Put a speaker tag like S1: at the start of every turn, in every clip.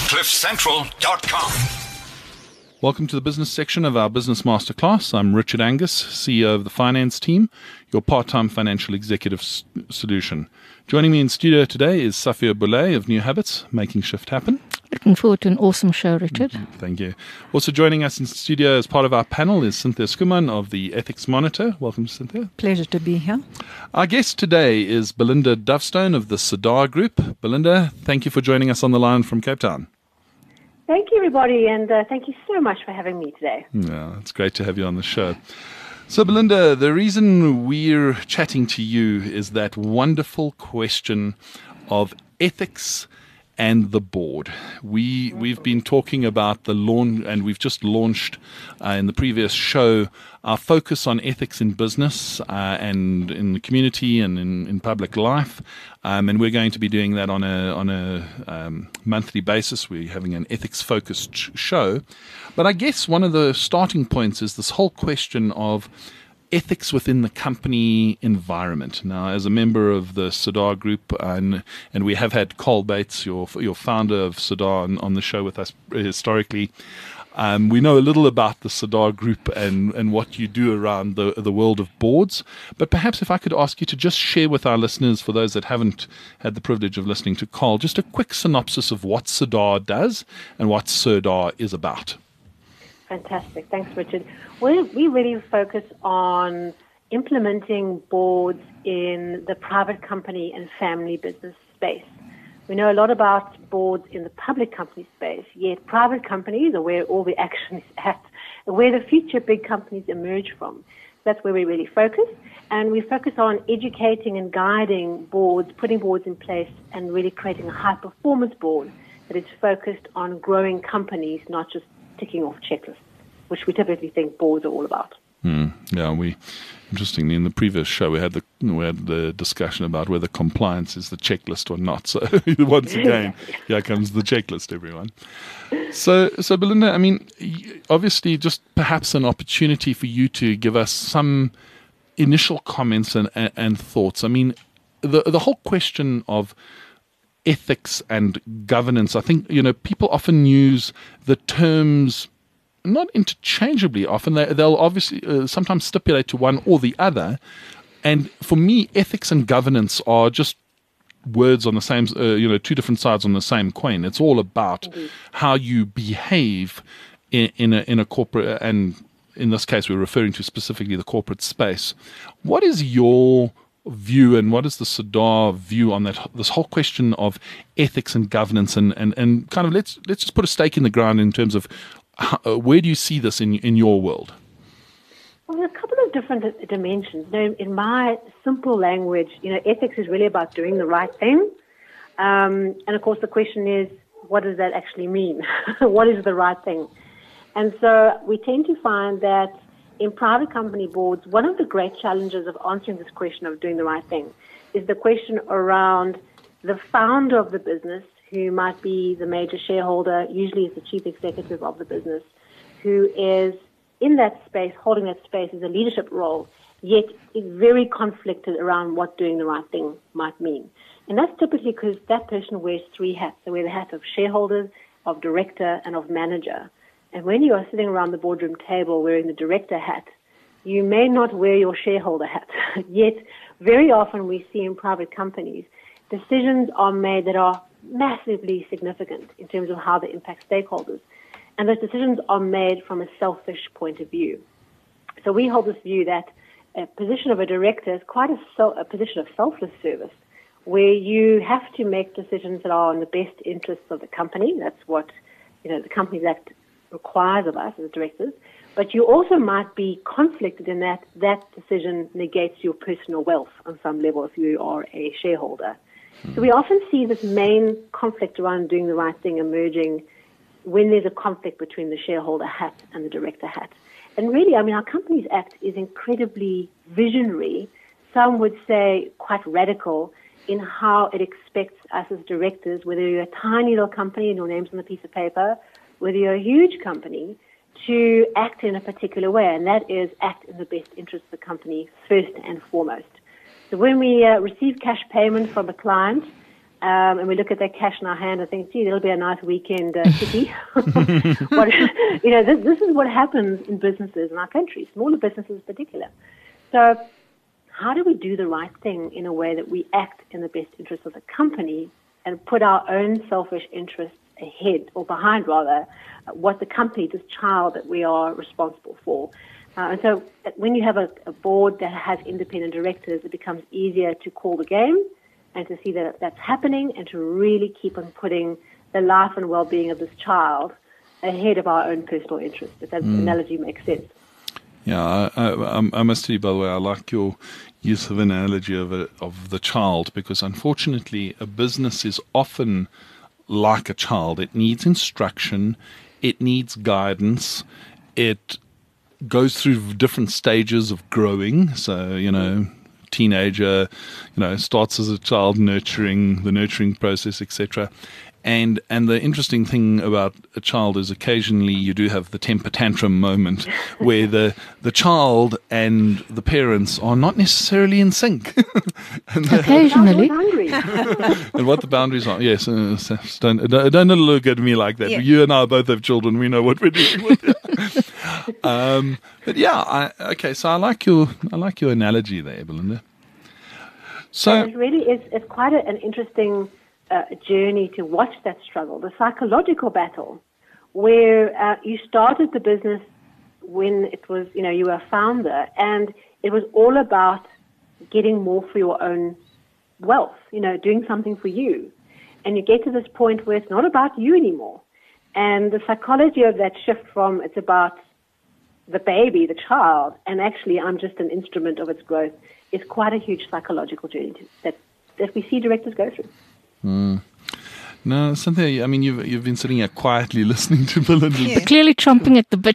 S1: CliffCentral.com.
S2: Welcome to the business section of our Business Masterclass. I'm Richard Angus, CEO of the finance team, your part-time financial executive solution. Joining me in studio today is Safia Boulay of New Habits, Making Shift Happen.
S3: Looking forward to an awesome show, Richard.
S2: Thank you. Also joining us in studio as part of our panel is Cynthia Skuman of the Ethics Monitor. Welcome, Cynthia.
S4: Pleasure to be here.
S2: Our guest today is Belinda Dovestone of the Sadar Group. Belinda, thank you for joining us on the line from Cape Town.
S5: Thank you, everybody, and thank you so much for having me today.
S2: Yeah, it's great to have you on the show. So, Belinda, the reason we're chatting to you is that wonderful question of ethics and the board. We've been talking about the launch, and we've just launched in the previous show our focus on ethics in business and in the community and in public life. And we're going to be doing that on a monthly basis. We're having an ethics-focused show. But I guess one of the starting points is this whole question of ethics within the company environment. Now, as a member of the Sadar Group, and we have had Carl Bates, your founder of Sadar, on the show with us historically, we know a little about the Sadar Group and what you do around the world of boards. But perhaps if I could ask you to just share with our listeners, for those that haven't had the privilege of listening to Carl, just a quick synopsis of what Sadar does and what Sadar is about.
S5: Fantastic. Thanks, Richard. We really focus on implementing boards in the private company and family business space. We know a lot about boards in the public company space, yet private companies are where all the action is at, where the future big companies emerge from. That's where we really focus, and we focus on educating and guiding boards, putting boards in place, and really creating a high-performance board that is focused on growing companies, not just ticking off checklists, which we typically think boards are all about.
S2: Yeah, interestingly, in the previous show, we had the discussion about whether compliance is the checklist or not. So once again, here comes the checklist, everyone. So Belinda, I mean, obviously, just perhaps an opportunity for you to give us some initial comments and thoughts. I mean, the whole question of ethics and governance, I think, people often use the terms not interchangeably often. They'll obviously sometimes stipulate to one or the other. And for me, ethics and governance are just words on the same, two different sides on the same coin. It's all about how you behave in a corporate, and in this case, we're referring to specifically the corporate space. What is your view, and what is the Sadar view on this whole question of ethics and governance, and kind of let's just put a stake in the ground in terms of where do you see this in your world?
S5: Well, there's a couple of different dimensions. In my simple language, ethics is really about doing the right thing. And of course, the question is, what does that actually mean? What is the right thing? And so we tend to find that in private company boards, one of the great challenges of answering this question of doing the right thing is the question around the founder of the business, who might be the major shareholder, usually is the chief executive of the business, who is in that space, holding that space as a leadership role, yet is very conflicted around what doing the right thing might mean. And that's typically because that person wears three hats. They wear the hat of shareholder, of director, and of manager. And when you are sitting around the boardroom table wearing the director hat, you may not wear your shareholder hat. Yet, very often we see in private companies, decisions are made that are massively significant in terms of how they impact stakeholders. And those decisions are made from a selfish point of view. So we hold this view that a position of a director is quite a position of selfless service, where you have to make decisions that are in the best interests of the company. That's what the Companies Act requires of us as directors. But you also might be conflicted in that decision negates your personal wealth on some level if you are a shareholder. So we often see this main conflict around doing the right thing emerging when there's a conflict between the shareholder hat and the director hat. And really, our Companies Act is incredibly visionary, some would say quite radical, in how it expects us as directors, whether you're a tiny little company and your name's on a piece of paper, whether you're a huge company, to act in a particular way, and that is act in the best interest of the company first and foremost. So when we receive cash payment from a client, and we look at that cash in our hand and think, gee, that'll be a nice weekend kitty. This is what happens in businesses in our country, smaller businesses in particular. So how do we do the right thing in a way that we act in the best interest of the company and put our own selfish interests ahead, or behind rather, what the company, this child that we are responsible for? And so when you have a board that has independent directors, it becomes easier to call the game and to see that that's happening and to really keep on putting the life and well-being of this child ahead of our own personal interests, if that analogy makes sense.
S2: Yeah, I must tell you, by the way, I like your use of an analogy of the child, because unfortunately a business is often like a child. It needs instruction, it needs guidance, it goes through different stages of growing. So, teenager, starts as a child, the nurturing process, etc. And the interesting thing about a child is occasionally you do have the temper tantrum moment where the child and the parents are not necessarily in sync.
S3: Occasionally.
S2: And what the boundaries are. Yes, don't look at me like that. Yeah. You and I both have children. We know what we're dealing with. But yeah, so I like your analogy there, Belinda. So
S5: it really is. It's quite an interesting journey to watch that struggle, the psychological battle, where you started the business when it was, you were a founder, and it was all about getting more for your own wealth, doing something for you. And you get to this point where it's not about you anymore. And the psychology of that shift from it's about the baby, the child, and actually I'm just an instrument of its growth, is quite a huge psychological journey that we see directors go through.
S2: No, Cynthia, I mean, you've been sitting here quietly listening to Belinda.
S3: Yeah. Clearly chomping at the bit.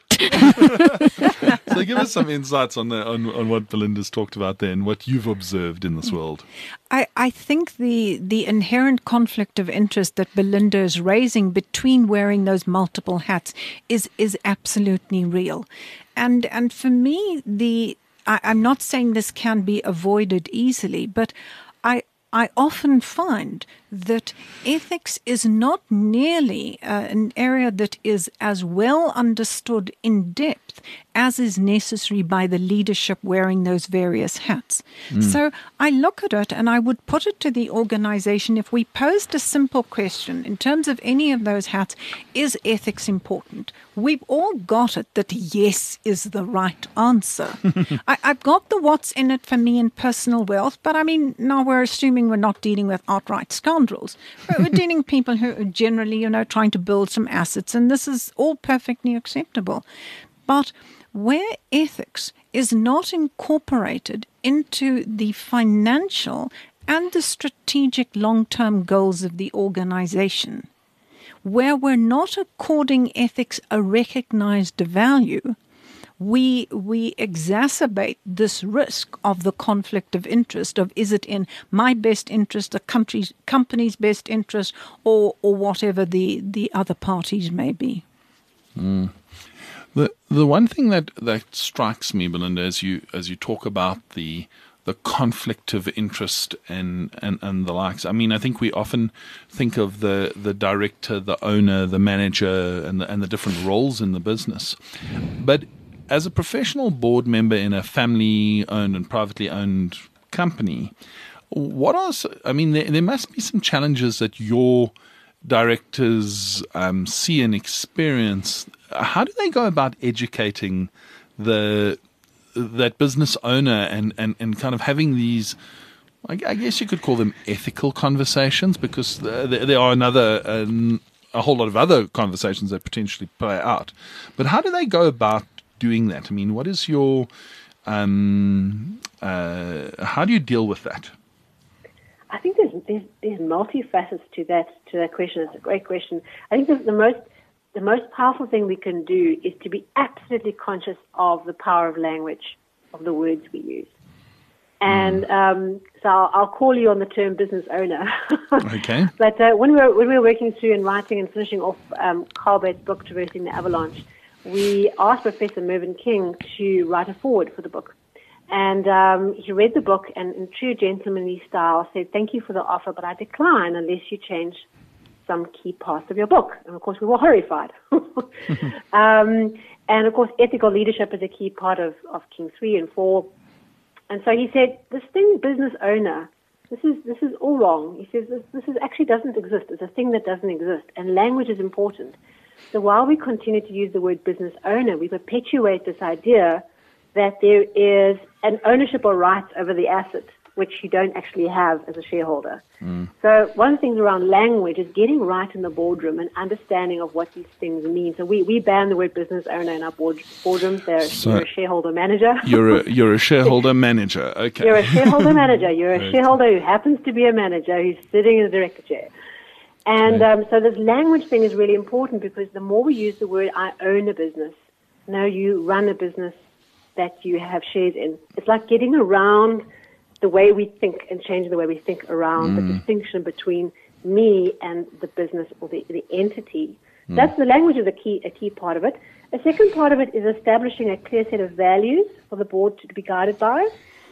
S2: So give us some insights on what Belinda's talked about there and what you've observed in this world.
S1: I think the inherent conflict of interest that Belinda is raising between wearing those multiple hats is absolutely real. And for me, I'm not saying this can be avoided easily, but I often find that ethics is not nearly an area that is as well understood in depth as is necessary by the leadership wearing those various hats. So I look at it and I would put it to the organization, if we posed a simple question in terms of any of those hats, is ethics important? We've all got it that yes is the right answer. I've got the what's in it for me in personal wealth, but I mean, now we're assuming we're not dealing with outright scoundrels. We're dealing with people who are generally, trying to build some assets, and this is all perfectly acceptable. But where ethics is not incorporated into the financial and the strategic long-term goals of the organization, where we're not according ethics a recognized value, we exacerbate this risk of the conflict of interest of, is it in my best interest, the company's best interest, or whatever the other parties may be.
S2: The one thing that strikes me, Belinda, as you talk about the conflict of interest and the likes. I mean, I think we often think of the director, the owner, the manager, and the different roles in the business. But as a professional board member in a family-owned and privately owned company, there must be some challenges that your directors see and experience. How do they go about educating that business owner and kind of having these, I guess you could call them ethical conversations, because there are a whole lot of other conversations that potentially play out. But how do they go about doing that? I mean, what is your, how do you deal with that?
S5: I think there's multifacets to that question. It's a great question. I think the most powerful thing we can do is to be absolutely conscious of the power of language, of the words we use. And so I'll call you on the term business owner.
S2: Okay.
S5: But when we were working through and writing and finishing off Carl Bates' book, Traversing the Avalanche, we asked Professor Mervyn King to write a foreword for the book. And he read the book and in true gentlemanly style said, "Thank you for the offer, but I decline unless you change some key parts of your book." And of course, we were horrified. And of course, ethical leadership is a key part of King 3 and 4. And so he said, "This thing, business owner, this is all wrong." He says, this is actually doesn't exist. It's a thing that doesn't exist. And language is important. So while we continue to use the word business owner, we perpetuate this idea that there is an ownership or rights over the asset, which you don't actually have as a shareholder. So one of the things around language is getting right in the boardroom and understanding of what these things mean. So we ban the word business owner in our boardrooms. You're a shareholder manager.
S2: You're a shareholder manager. Okay.
S5: You're a shareholder manager. You're a shareholder who happens to be a manager who's sitting in the director chair. And so this language thing is really important because the more we use the word "I own a business," no, you run a business that you have shares in. It's like getting around the way we think and changing the way we think around the distinction between me and the business or the entity. That's the language is a key part of it. A second part of it is establishing a clear set of values for the board to be guided by.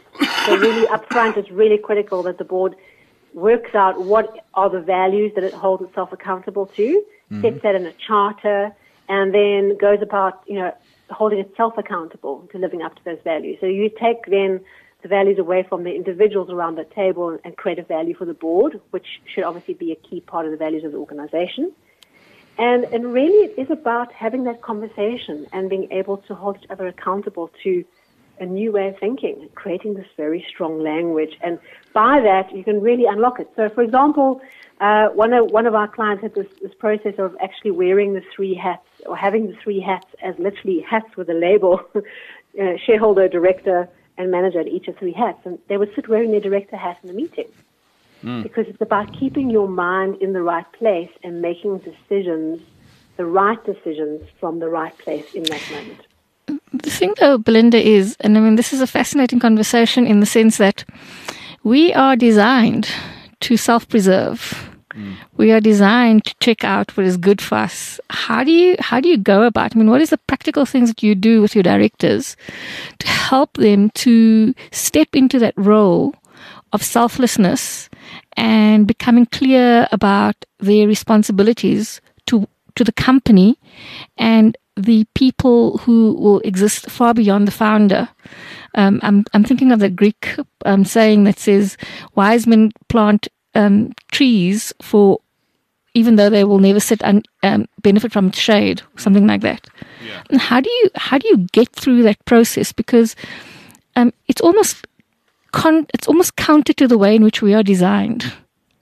S5: So really up front, it's really critical that the board works out what are the values that it holds itself accountable to, sets that in a charter, and then goes about, holding itself accountable to living up to those values. So you take then the values away from the individuals around the table and create a value for the board, which should obviously be a key part of the values of the organization. And really it is about having that conversation and being able to hold each other accountable to a new way of thinking, creating this very strong language. And by that, you can really unlock it. So, for example, one of our clients had this process of actually wearing the 3 hats or having the 3 hats as literally hats with a label, shareholder, director, and manager at each of 3 hats. And they would sit wearing their director hat in the meeting because it's about keeping your mind in the right place and making decisions, the right decisions from the right place in that moment.
S3: The thing though, Belinda, is, and I mean, this is a fascinating conversation in the sense that we are designed to self-preserve. We are designed to check out what is good for us. How do you go about? I mean, what is the practical things that you do with your directors to help them to step into that role of selflessness and becoming clear about their responsibilities to the company and the people who will exist far beyond the founder? I'm thinking of the Greek saying that says, "Wise men plant trees for, even though they will never sit and benefit from its shade," something like that. Yeah. And how do you get through that process? Because it's almost counter to the way in which we are designed.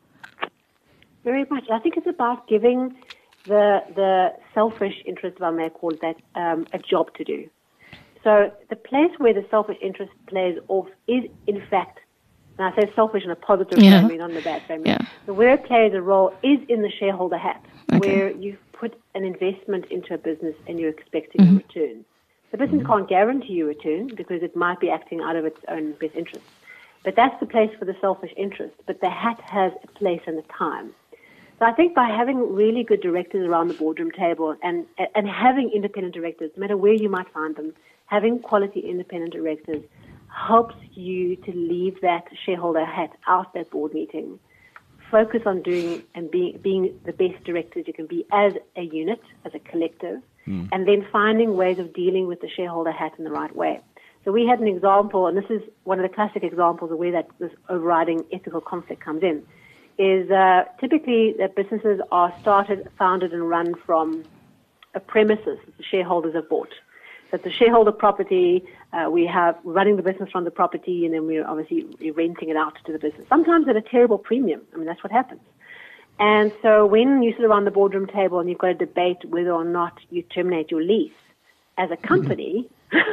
S5: Very much. I think it's about giving the selfish interest, if I may call it that, a job to do. So the place where the selfish interest plays off is, in fact, and I say selfish in a positive way, not in a bad way. Yeah. So where it plays a role is in the shareholder hat, where you've put an investment into a business and you're expecting a return. The business can't guarantee you a return because it might be acting out of its own best interest. But that's the place for the selfish interest. But the hat has a place and a time. So I think by having really good directors around the boardroom table and having independent directors, no matter where you might find them, having quality independent directors helps you to leave that shareholder hat out that board meeting. Focus on doing and being the best directors you can be as a unit, as a collective, and then finding ways of dealing with the shareholder hat in the right way. So we had an example, and this is one of the classic examples of where that this overriding ethical conflict comes in, is typically that businesses are started, founded, and run from a premises that the shareholders have bought. So the shareholder property, we have running the business from the property, and then we're obviously renting it out to the business. Sometimes at a terrible premium. I mean, that's what happens. And so when you sit around the boardroom table and you've got a debate whether or not you terminate your lease as a company,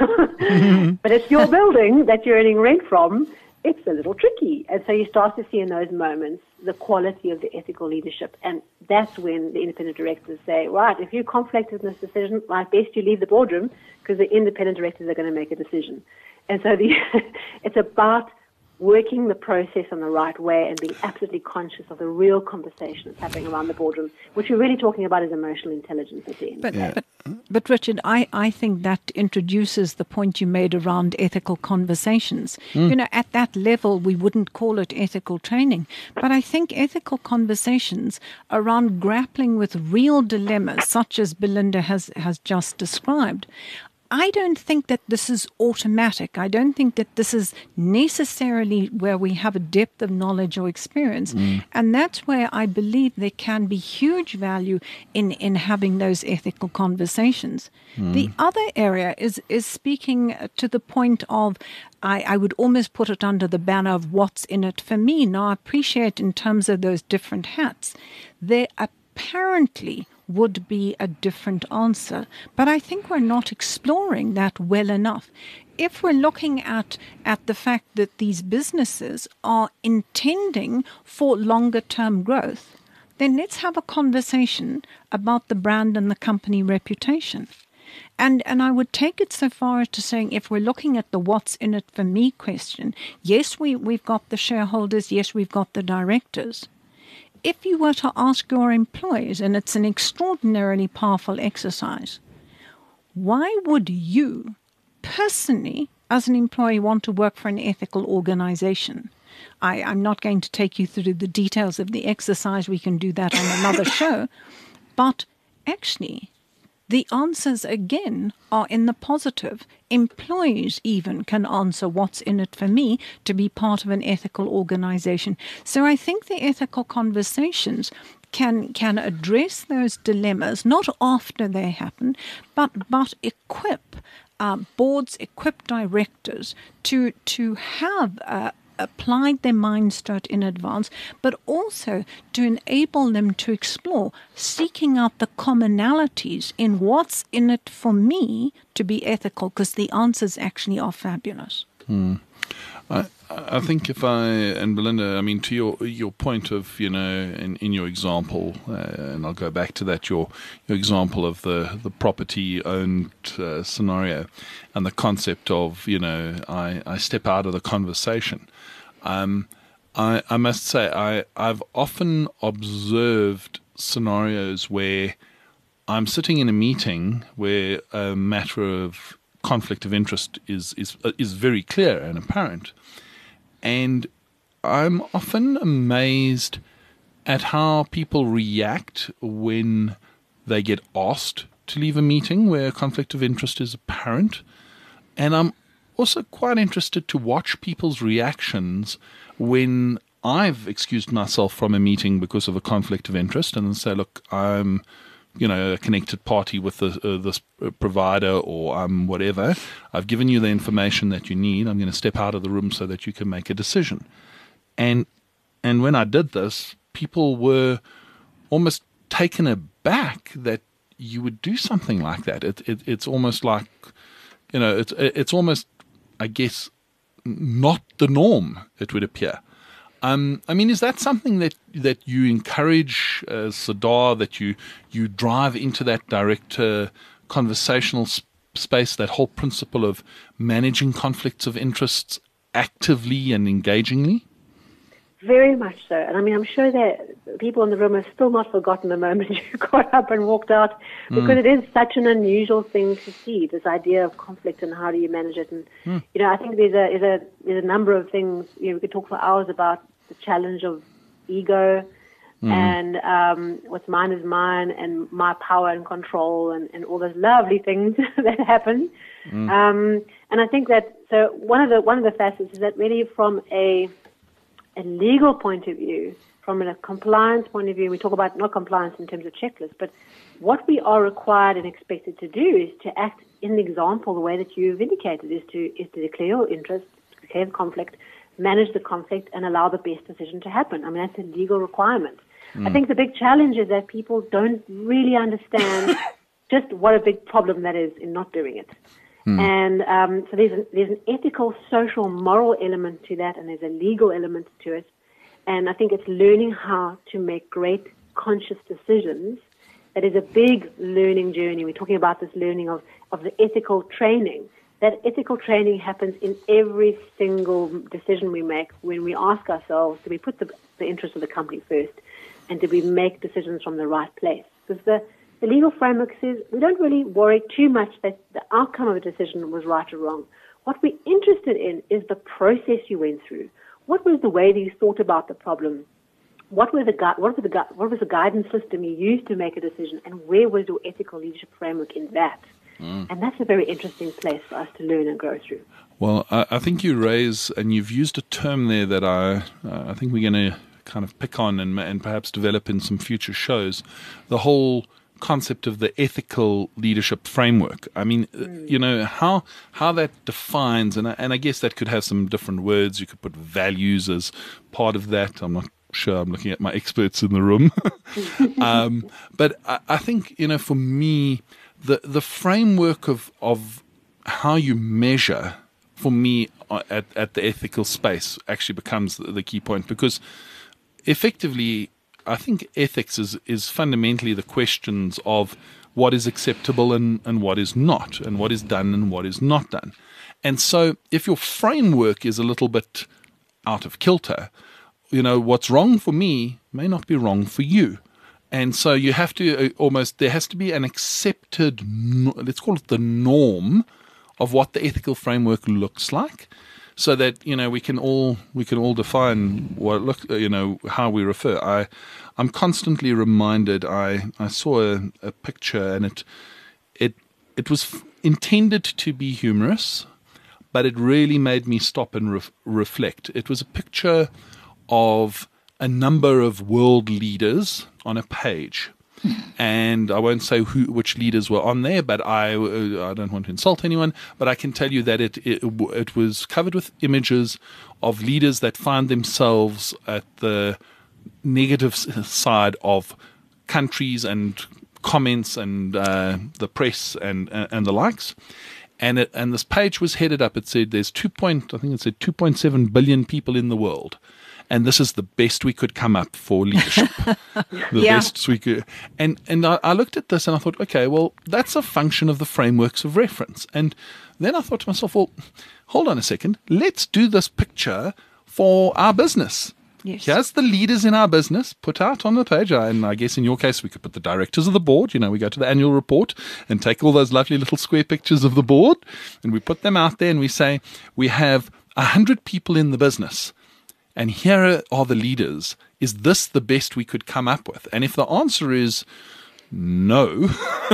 S5: but it's your building that you're earning rent from, it's a little tricky. And so you start to see in those moments the quality of the ethical leadership. And that's when the independent directors say, right, if you conflict in this decision, like best you leave the boardroom because the independent directors are going to make a decision. And so it's about working the process in the right way and being absolutely conscious of the real conversation that's happening around the boardroom. What you're really talking about is emotional intelligence at the end.
S1: But Richard, I think that introduces the point you made around ethical conversations. You know, at that level, we wouldn't call it ethical training. But I think ethical conversations around grappling with real dilemmas, such as Belinda has just described, I don't think that this is automatic. I don't think that this is necessarily where we have a depth of knowledge or experience. And that's where I believe there can be huge value in having those ethical conversations. The other area is speaking to the point of, I would almost put it under the banner of what's in it for me. Now, I appreciate in terms of those different hats, there apparently would be a different answer. But I think we're not exploring that well enough. If we're looking at the fact that these businesses are intending for longer term growth, then let's have a conversation about the brand and the company reputation. And I would take it so far as to saying, if we're looking at the what's in it for me question, yes, we've got the shareholders, yes, we've got the directors. If you were to ask your employees, and it's an extraordinarily powerful exercise, why would you personally, as an employee, want to work for an ethical organization? I'm not going to take you through the details of the exercise. We can do that on another show. But actually, the answers, again, are in the positive. Employees even can answer what's in it for me to be part of an ethical organization. So I think the ethical conversations can address those dilemmas, not after they happen, but equip boards, equip directors to have applied their minds to it in advance, but also to enable them to explore, seeking out the commonalities in what's in it for me to be ethical, because the answers actually are fabulous.
S2: I think and Belinda, I mean, to your point of, you know, in your example, and I'll go back to that, your example of the property owned scenario and the concept of, you know, I step out of the conversation. I must say, I've often observed scenarios where I'm sitting in a meeting where a matter of conflict of interest is very clear and apparent. And I'm often amazed at how people react when they get asked to leave a meeting where a conflict of interest is apparent. And I'm also quite interested to watch people's reactions when I've excused myself from a meeting because of a conflict of interest and then say, look, I'm, you know, a connected party with this provider, or I'm whatever. I've given you the information that you need. I'm going to step out of the room so that you can make a decision. And when I did this, people were almost taken aback that you would do something like that. It's almost like, you know, it's almost, I guess, not the norm, it would appear. I mean, is that something that you encourage, Sadar, that you drive into that direct conversational space, that whole principle of managing conflicts of interests actively and engagingly?
S5: Very much so. And I mean, I'm sure that people in the room have still not forgotten the moment you got up and walked out, because it is such an unusual thing to see, this idea of conflict and how do you manage it. And, you know, I think there's a number of things, you know, we could talk for hours about the challenge of ego and what's mine is mine, and my power and control, and all those lovely things that happen. And I think that, so one of the facets is that really from a legal point of view, from a compliance point of view, we talk about not compliance in terms of checklists, but what we are required and expected to do is to act in the example, the way that you've indicated, is to declare your interest, declare the conflict, manage the conflict, and allow the best decision to happen. I mean, that's a legal requirement. I think the big challenge is that people don't really understand just what a big problem that is in not doing it. And so there's an ethical, social, moral element to that, and there's a legal element to it. And I think it's learning how to make great conscious decisions. That is a big learning journey. We're talking about this learning of the ethical training. that ethical training happens in every single decision we make when we ask ourselves, do we put the interest of the company first, and do we make decisions from the right place? Because the legal framework says we don't really worry too much that the outcome of a decision was right or wrong. What we're interested in is the process you went through. What was the way that you thought about the problem? What was the guidance system you used to make a decision, and where was your ethical leadership framework in that? And that's a very interesting place for us to learn and grow through.
S2: Well, I think you raise, and you've used a term there that I think we're going to kind of pick on and perhaps develop in some future shows, the whole concept of the ethical leadership framework. I mean, how that defines, and I guess that could have some different words. You could put values as part of that. I'm not sure. I'm looking at my experts in the room. But I think, for me, the framework of how you measure, for me, at the ethical space actually becomes the key point, because effectively, I think ethics is fundamentally the questions of what is acceptable and what is not, and what is done and what is not done. And so if your framework is a little bit out of kilter, what's wrong for me may not be wrong for you. And so you have to there has to be an accepted, let's call it the norm of what the ethical framework looks like, so that, we can all define how we refer. I'm constantly reminded, I saw a picture, and it was intended to be humorous, but it really made me stop and reflect. It was a picture of a number of world leaders on a page. And I won't say which leaders were on there, but I don't want to insult anyone, but I can tell you that it was covered with images of leaders that find themselves at the negative side of countries and comments and the press and the likes. And this page was headed up. It said there's 2.7 billion people in the world. And this is the best we could come up for leadership. Best we could. And I looked at this and I thought, okay, well, that's a function of the frameworks of reference. And then I thought to myself, well, hold on a second. Let's do this picture for our business.
S1: Yes.
S2: Here's the leaders in our business put out on the page. And I guess in your case, we could put the directors of the board. We go to the annual report and take all those lovely little square pictures of the board, and we put them out there and we say, we have 100 people in the business, and here are the leaders. Is this the best we could come up with? And if the answer is no,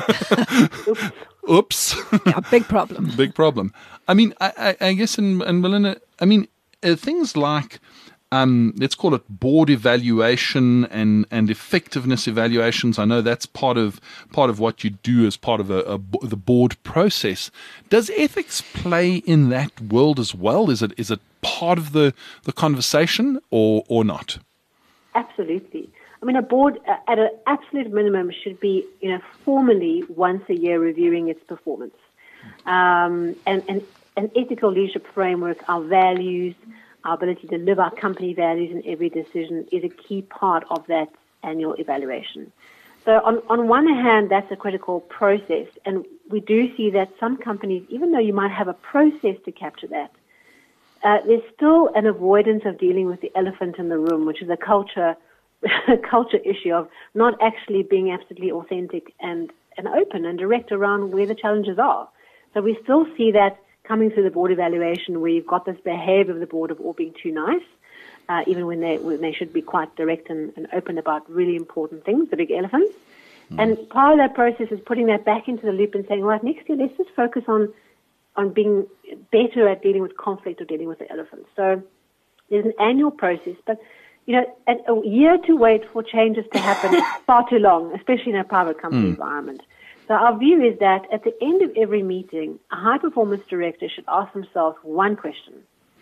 S2: oops.
S1: Yeah, big problem.
S2: Big problem. I mean, I guess, and Melinda, I mean, things like, let's call it board evaluation and effectiveness evaluations. I know that's part of what you do as part of the board process. Does ethics play in that world as well? Is it part of the conversation or not?
S5: Absolutely. I mean, a board at an absolute minimum should be, formally once a year reviewing its performance. And an ethical leadership framework, our values, our ability to live our company values in every decision is a key part of that annual evaluation. So on one hand, that's a critical process, and we do see that some companies, even though you might have a process to capture that, there's still an avoidance of dealing with the elephant in the room, which is a culture issue of not actually being absolutely authentic and open and direct around where the challenges are. So we still see that coming through the board evaluation, where you've got this behavior of the board of all being too nice, even when they should be quite direct and open about really important things, the big elephants. And part of that process is putting that back into the loop and saying, right, next year, let's just focus on being better at dealing with conflict or dealing with the elephants. So there's an annual process, but a year to wait for changes to happen is far too long, especially in a private company environment. So our view is that at the end of every meeting, a high-performance director should ask themselves one question.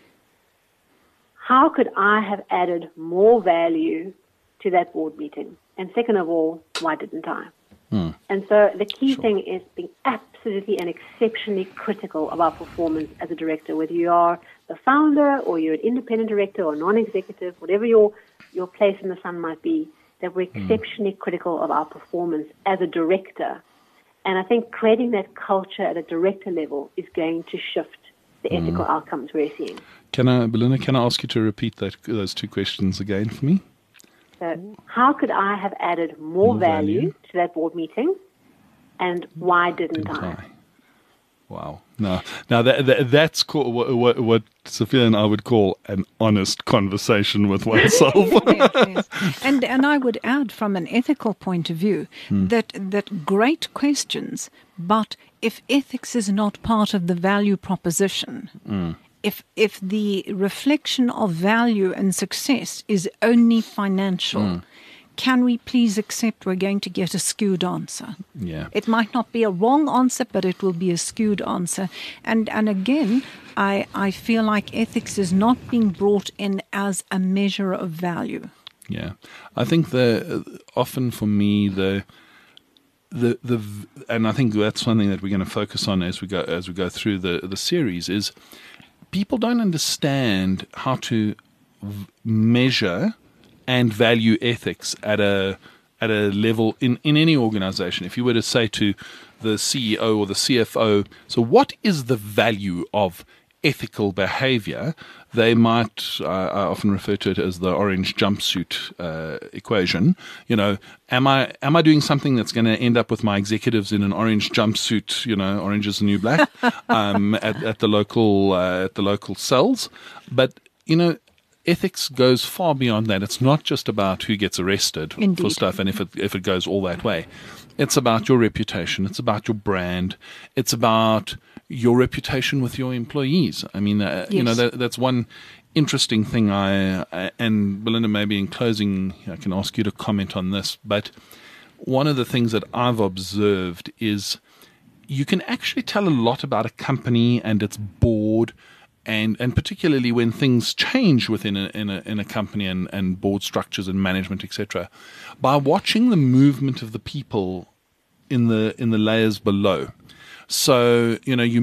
S5: How could I have added more value to that board meeting? And second of all, why didn't I? And so the key thing is being absolutely and exceptionally critical of our performance as a director, whether you are the founder or you're an independent director or non-executive, whatever your place in the sun might be, that we're exceptionally critical of our performance as a director. And I think creating that culture at a director level is going to shift the ethical outcomes we're seeing.
S2: Belinda, can I ask you to repeat those two questions again for me?
S5: So how could I have added more value to that board meeting, and why didn't I?
S2: Wow. Now that's what Sophia and I would call an honest conversation with oneself.
S1: Yes. And I would add, from an ethical point of view, that great questions, but if ethics is not part of the value proposition, if the reflection of value and success is only financial, can we please accept we're going to get a skewed answer?
S2: Yeah.
S1: It might not be a wrong answer, but it will be a skewed answer. And again, I feel like ethics is not being brought in as a measure of value.
S2: Yeah. I think often for me and I think that's something that we're going to focus on as we go through the series, is people don't understand how to measure and value ethics at a level in any organization. If you were to say to the CEO or the CFO, so what is the value of ethical behavior? They might, I often refer to it as the orange jumpsuit equation. You know, am I doing something that's going to end up with my executives in an orange jumpsuit? You know, orange is the new black at the local cells. But you know, ethics goes far beyond that. It's not just about who gets arrested for stuff, and if it goes all that way. It's about your reputation. It's about your brand. It's about your reputation with your employees. I mean, you know, that's one interesting thing. And Belinda, maybe in closing, I can ask you to comment on this. But one of the things that I've observed is you can actually tell a lot about a company and its board, and particularly when things change within a company and board structures and management, etc., by watching the movement of the people in the layers below. So you know,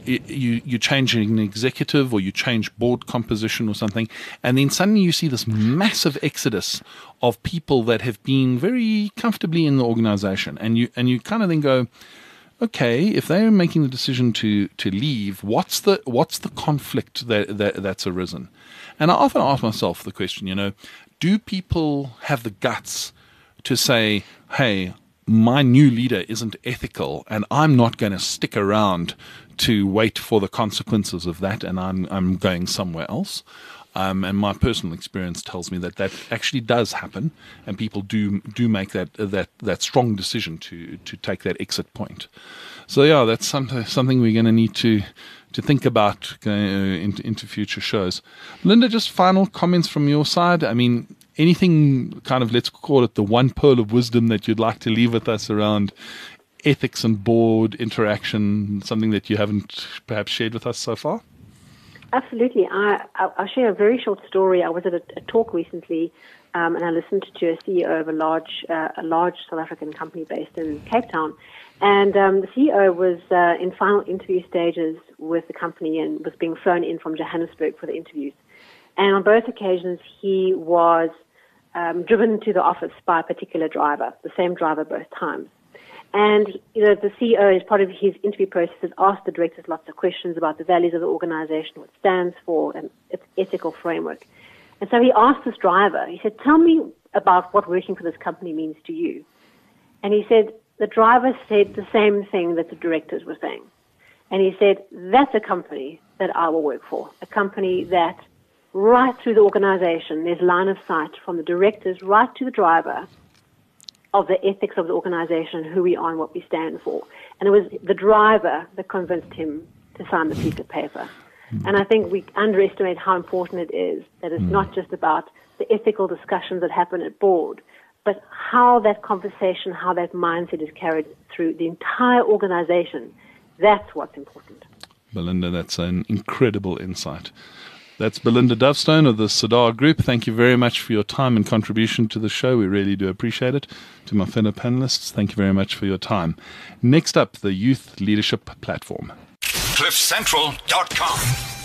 S2: you change an executive, or you change board composition or something, and then suddenly you see this massive exodus of people that have been very comfortably in the organization, and you kind of then go, okay, if they're making the decision to leave, what's the conflict that's arisen? And I often ask myself the question, you know, do people have the guts to say, hey, my new leader isn't ethical, and I'm not going to stick around to wait for the consequences of that, and I'm going somewhere else? And my personal experience tells me that actually does happen, and people do make that strong decision to take that exit point. So yeah, that's something we're going to need to think about going into future shows. Linda, just final comments from your side. I mean, anything kind of, let's call it the one pearl of wisdom that you'd like to leave with us around ethics and board interaction, something that you haven't perhaps shared with us so far?
S5: Absolutely. I'll share a very short story. I was at a talk recently, and I listened to a CEO of a large South African company based in Cape Town. And the CEO was in final interview stages with the company and was being flown in from Johannesburg for the interviews. And on both occasions, he was driven to the office by a particular driver, the same driver both times. And, you know, the CEO, as part of his interview process, has asked the directors lots of questions about the values of the organization, what it stands for, and its ethical framework. And so he asked this driver, he said, tell me about what working for this company means to you. And he said, the driver said the same thing that the directors were saying. And he said, that's a company that I will work for, a company that right through the organization, there's line of sight from the directors right to the driver of the ethics of the organization, who we are and what we stand for. And it was the driver that convinced him to sign the piece of paper. And I think we underestimate how important it is that it's not just about the ethical discussions that happen at board, but how that conversation, how that mindset is carried through the entire organization. That's what's important.
S2: Belinda, that's an incredible insight. That's Belinda Dovestone of the Sadar Group. Thank you very much for your time and contribution to the show. We really do appreciate it. To my fellow panelists, thank you very much for your time. Next up, the Youth Leadership Platform.
S4: CliffCentral.com